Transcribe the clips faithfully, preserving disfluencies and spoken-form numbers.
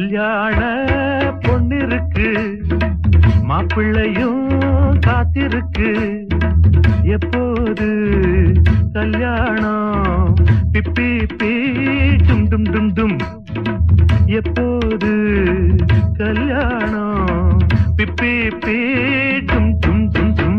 கல்யாண பொண்ணிருக்கு, மாப்பிள்ளையும் காத்திருக்கு. எப்போது கல்யாணம்? பிப்பி பீ டும் டும் டும் டும். எப்போது கல்யாணம்? பிப்பி பீ டும் டும் டும் டும்.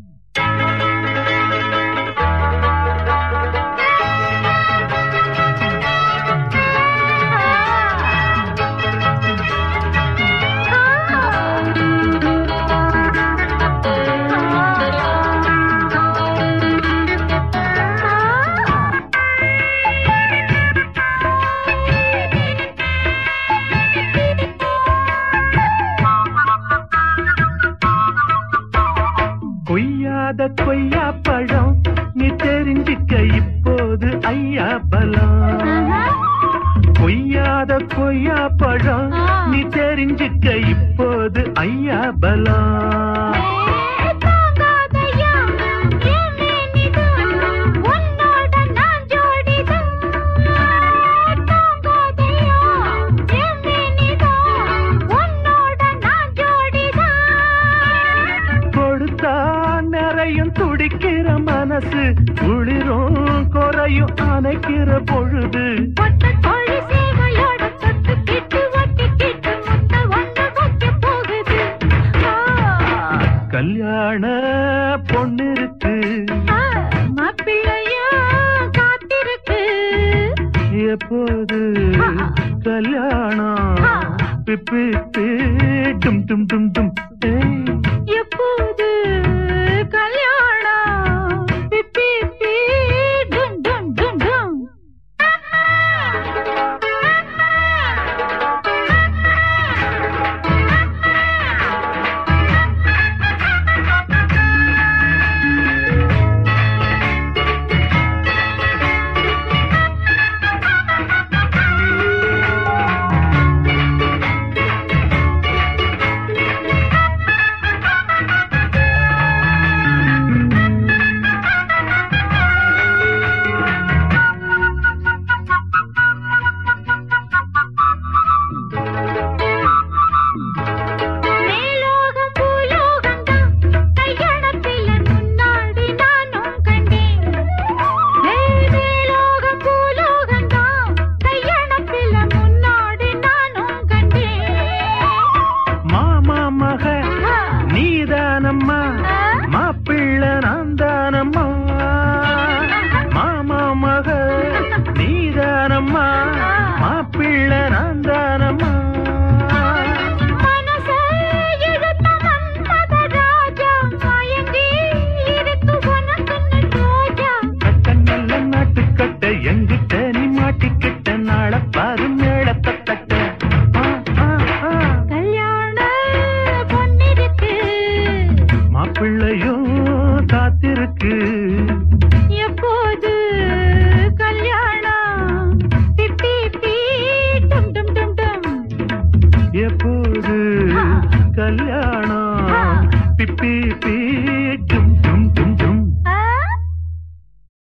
கொய்யாத கொய்யா பழம் நீ தெரிஞ்சிக்க இப்போது ஐயா பலம். கொய்யாத கொய்யா பழம் நீ தெரிஞ்சிக்க இப்போது ஐயா பலம். துடிக்கிற மனசு குளிரும் குறையும் அணைக்கிற பொழுது கல்யாண பொண்ணிருக்கு, மாப்பிள்ளையா காத்திருக்கு. எப்போது கல்யாணம்? பிப்பி பீ டும் டும் டும் டும். எப்போது கல்யாணம்? பிப்பி பீ டும் டும் டும் டும். மாப்பிள்ள நான் தானம்மா, மாமா மக நீதானம்மா, மாப்பிள்ள நான் தானம்மா. நல்ல நாட்டுக்கட்ட எங்கிட்ட நீ மாட்டிக்கிட்ட நாள பாரு மேளத்தட்ட. மாப்பிள்ளையும் காத்திருக்கு, எப்போது கல்யாணம்? பிப்பி பீ டும் டும் டும் டும். எப்போது கல்யாணம்? பிப்பி பீ